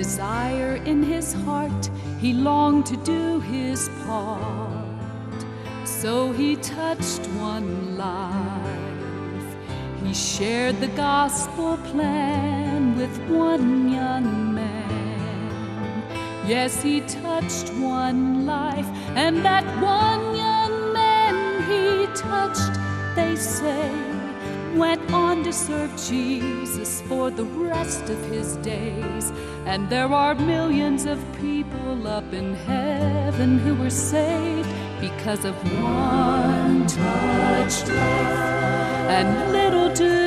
desire in his heart, he longed to do his part. So he touched one life. He shared the gospel plan with one young man. Yes, he touched one life, and that one young man he touched, they say, went on to serve Jesus for the rest of his days. And there are millions of people up in heaven who were saved because of one touched life. And little do